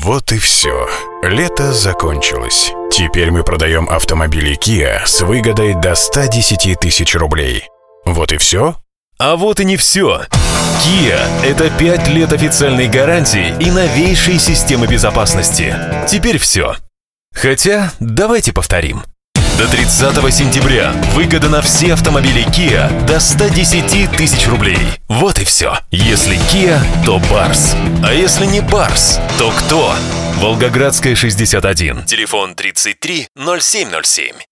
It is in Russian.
Вот и все. Лето закончилось. Теперь мы продаем автомобили Kia с выгодой до 110 тысяч рублей. Вот и все? А вот и не все. Kia – это 5 лет официальной гарантии и новейшие системы безопасности. Теперь все. Хотя, давайте повторим. До 30 сентября выгода на все автомобили Kia до 110 тысяч рублей. Вот и все. Если Kia, то Барс. А если не Барс, то кто? Волгоградская, 61. Телефон 33 0707.